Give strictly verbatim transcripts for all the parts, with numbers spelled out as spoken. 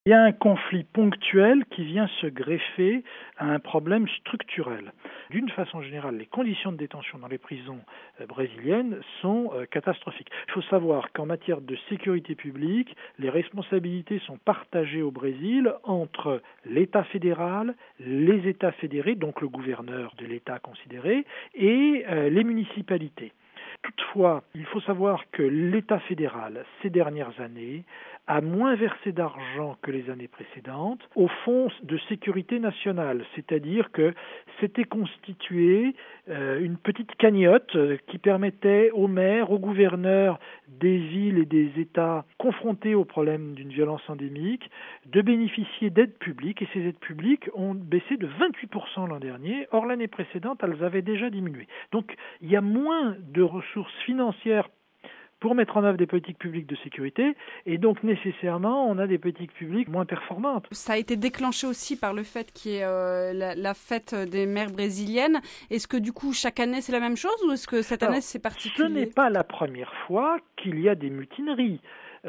Il y a un conflit ponctuel qui vient se greffer à un problème structurel. D'une façon générale, les conditions de détention dans les prisons brésiliennes sont catastrophiques. Il faut savoir qu'en matière de sécurité publique, les responsabilités sont partagées au Brésil entre l'État fédéral, les États fédérés, donc le gouverneur de l'État considéré, et les municipalités. Toutefois, il faut savoir que l'État fédéral, ces dernières années, a moins versé d'argent que les années précédentes au fonds de sécurité nationale, c'est-à-dire que s'était constituée euh, une petite cagnotte qui permettait aux maires, aux gouverneurs des villes et des États confrontés au problème d'une violence endémique de bénéficier d'aides publiques, et ces aides publiques ont baissé de vingt-huit pour cent l'an dernier. Or, l'année précédente, elles avaient déjà diminué. Donc, il y a moins de ressources financières pour mettre en œuvre des politiques publiques de sécurité, et donc nécessairement, on a des politiques publiques moins performantes. Ça a été déclenché aussi par le fait qu'il y ait euh, la, la fête des mères brésiliennes. Est-ce que du coup, chaque année, c'est la même chose, ou est-ce que cette année, Alors, c'est particulier ? Ce n'est pas la première fois qu'il y a des mutineries.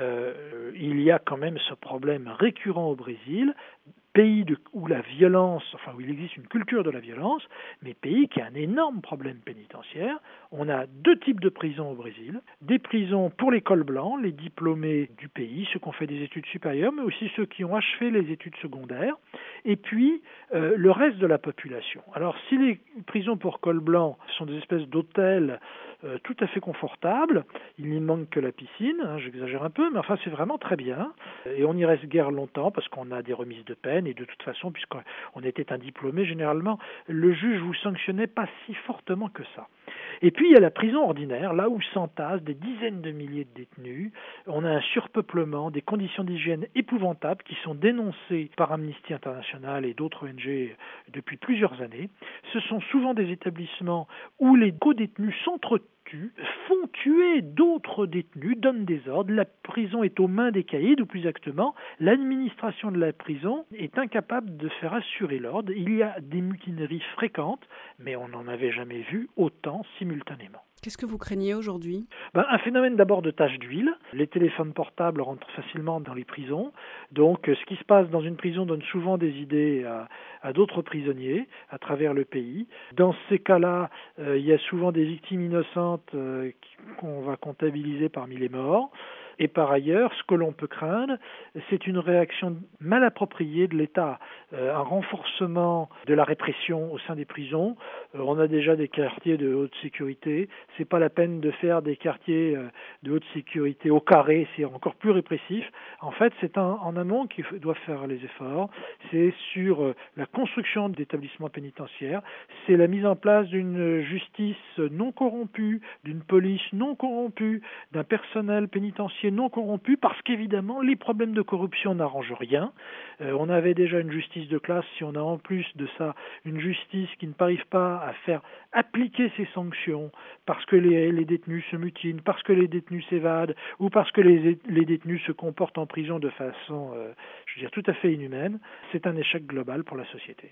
Euh, il y a quand même ce problème récurrent au Brésil, pays de, où la violence, enfin où il existe une culture de la violence, mais pays qui a un énorme problème pénitentiaire. On a deux types de prisons au Brésil, des prisons pour les cols blancs, les diplômés du pays, ceux qui ont fait des études supérieures, mais aussi ceux qui ont achevé les études secondaires, et puis euh, le reste de la population. Alors si les prisons pour cols blancs sont des espèces d'hôtels euh, tout à fait confortables, il n'y manque que la piscine, hein, j'exagère un peu, mais enfin c'est vraiment très bien, et on y reste guère longtemps parce qu'on a des remises de peine. Et de toute façon, puisqu'on était un diplômé, généralement, le juge vous sanctionnait pas si fortement que ça. Et puis, il y a la prison ordinaire, là où s'entassent des dizaines de milliers de détenus. On a un surpeuplement, des conditions d'hygiène épouvantables qui sont dénoncées par Amnesty International et d'autres O N G depuis plusieurs années. Ce sont souvent des établissements où les co-détenus s'entretuent, font tuer d'autres détenus, donnent des ordres. La prison est aux mains des caïds, ou plus exactement, l'administration de la prison est incapable de faire assurer l'ordre. Il y a des mutineries fréquentes, mais on n'en avait jamais vu autant simultanément. Qu'est-ce que vous craignez aujourd'hui ? Ben, un phénomène d'abord de taches d'huile. Les téléphones portables rentrent facilement dans les prisons. Donc ce qui se passe dans une prison donne souvent des idées à, à d'autres prisonniers à travers le pays. Dans ces cas-là, euh, il y a souvent des victimes innocentes euh, qu'on va comptabiliser parmi les morts. Et par ailleurs, ce que l'on peut craindre, c'est une réaction mal appropriée de l'État, euh, un renforcement de la répression au sein des prisons. Euh, on a déjà des quartiers de haute sécurité. C'est pas la peine de faire des quartiers euh, de haute sécurité au carré, c'est encore plus répressif. En fait, c'est un, en amont qu'il doit faire les efforts. C'est sur euh, la construction d'établissements pénitentiaires. C'est la mise en place d'une justice non corrompue, d'une police non corrompue, d'un personnel pénitentiaire non corrompu, parce qu'évidemment les problèmes de corruption n'arrangent rien. Euh, on avait déjà une justice de classe, si on a en plus de ça une justice qui ne parvienne pas à faire appliquer ses sanctions parce que les, les détenus se mutinent, parce que les détenus s'évadent, ou parce que les, les détenus se comportent en prison de façon, euh, je veux dire, tout à fait inhumaine, c'est un échec global pour la société.